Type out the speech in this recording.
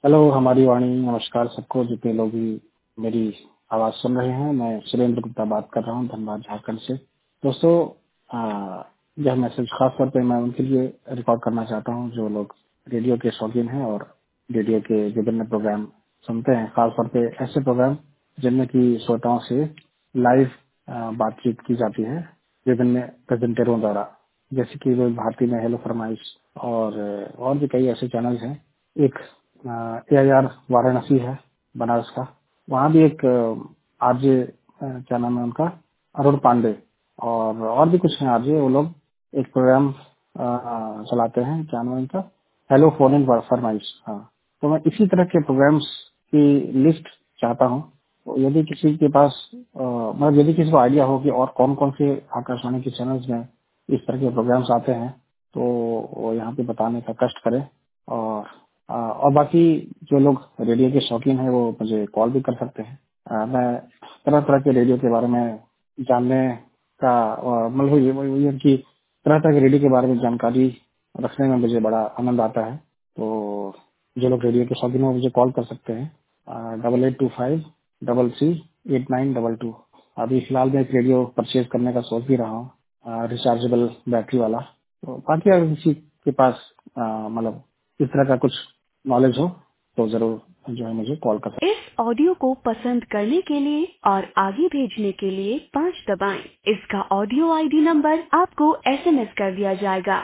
Hello हमारी वाणी। नमस्कार सबको जितने लोग भी मेरी आवाज सुन रहे हैं। मैं सुरेंद्र गुप्ता बात कर रहा हूँ धनबाद झारखंड से। दोस्तों, यह मैसेज खास तौर पे मैं उनके लिए रिकॉर्ड करना चाहता हूँ जो लोग रेडियो के शौकीन हैं और रेडियो के विभिन्न प्रोग्राम सुनते हैं, खास तौर पे ऐसे प्रोग्राम जिनमें की श्रोताओं से लाइव बातचीत की जाती है विभिन्न प्रेजेंटरों द्वारा, जैसे कि वो भारती में हेलो फरमाइश और भी कई ऐसे चैनल्स हैं। एक AIR वाराणसी है बनारस का, वहाँ भी एक आरजे, क्या नाम है उनका, अरुण पांडे, और भी कुछ हैं आरजे। वो लोग एक प्रोग्राम चलाते हैं, क्या नाम है उनका, हेलो फोन इन फरमाइश। हाँ, तो मैं इसी तरह के प्रोग्राम्स की लिस्ट चाहता हूँ। तो यदि किसी के पास मतलब यदि किसी को आइडिया हो कि और कौन कौन से आकाशवाणी के चैनल्स में इस तरह के प्रोग्राम्स आते हैं तो वो यहाँ पे बताने का कष्ट करें। और बाकी जो लोग रेडियो के शौकीन हैं वो मुझे कॉल भी कर सकते हैं। मैं तरह तरह के रेडियो के बारे में जानने का मतलब ये कि तरह तरह के रेडियो के बारे में जानकारी रखने में मुझे बड़ा आनंद आता है। तो जो लोग रेडियो के शौकीन हैं वो मुझे कॉल कर सकते हैं 8825338922। अभी फिलहाल मैं एक रेडियो परचेज करने का सोच भी रहा हूँ, रिचार्जेबल बैटरी वाला। तो बाकी अगर किसी के पास मतलब इस तरह का कुछ नॉलेज हो तो जरूर जो है मुझे कॉल कर सकते हैं। इस ऑडियो को पसंद करने के लिए और आगे भेजने के लिए 5 दबाएं। इसका ऑडियो ID नंबर आपको SMS कर दिया जाएगा।